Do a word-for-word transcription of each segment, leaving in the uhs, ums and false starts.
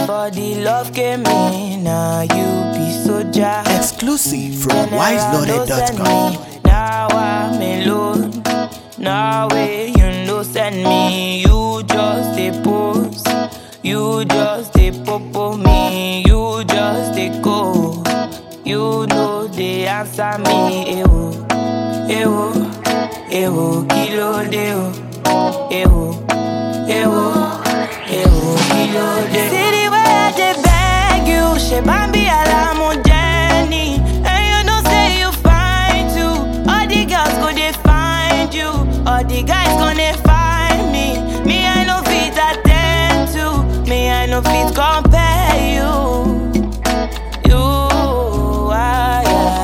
Before the love came in, now you be soldier. Exclusive from wise loaded dot com. Now I'm alone. Now way you know send me. You just a post. You just a popo me. You just a go. You know they answer me. Ewo, ewo, ewo, kilo deo. Ewo, ewo, ewo, kilo deo. See the way I dey beg you, she bambi alamu Jenny. And you know say you fine too. All the girls go they find you. All the guys gonna find me. Me I no fit attend to. Me I no fit compare you. You, I,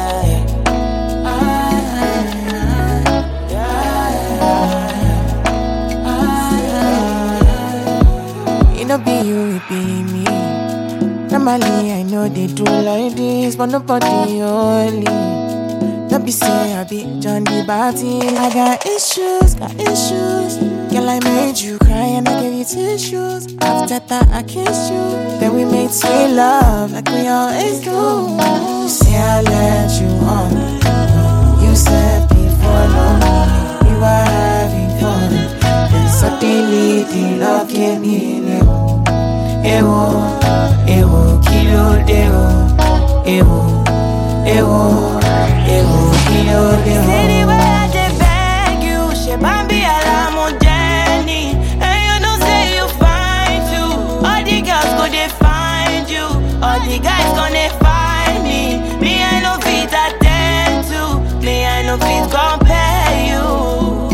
It no be you, it be me. Normally I know they do like this, but nobody only. Don't be say I be John the Baptist. I got issues, got issues. Girl, I made you cry and I gave you tissues. After that I kissed you, then we made sweet love like we always do. You say I let you on. You said before long we were having fun. Then suddenly the love came in. Ewo, ewo, kilo deo. Ewo, ewo, ewo, kilo deo. see the way I dey beg you, she bambi alamu Jenny. And you know say you fine too. All the girls go they find you. All the guys gonna find me. Me I no fit attend to. Me I no fit compare you.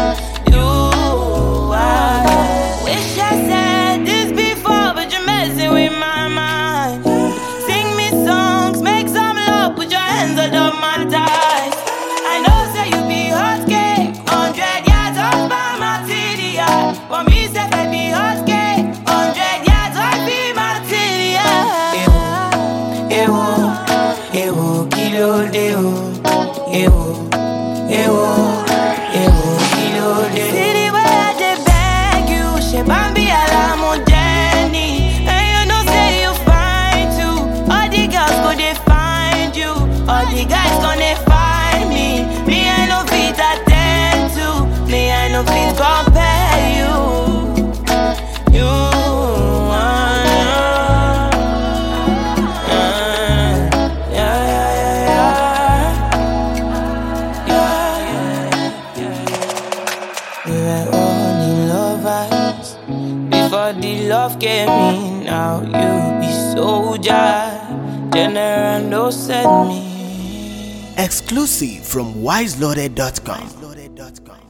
You, I wish I said this before, but you're messing with my mind. Sing me songs, make some love, put your hands under my thighs. I know say you be hot cake, hundred yards off by my T D I. For me say baby hot cake, hundred yards off be my T D I. Ewo, ewo, kilo deo. Ewo, ewo, ewo, kilo deo. See the way I dey beg you, she bambi alamu Jenny. And you know say you fine too. All the girls go they find you. All the guys gonna find me. Me I no fit attend to. Me I no fit compare you. You, uh, uh, yeah, yeah, yeah, yeah, yeah, yeah. We were only lovers before the love came in. Now you be soldier. General no send me. Exclusive from wise loaded dot com.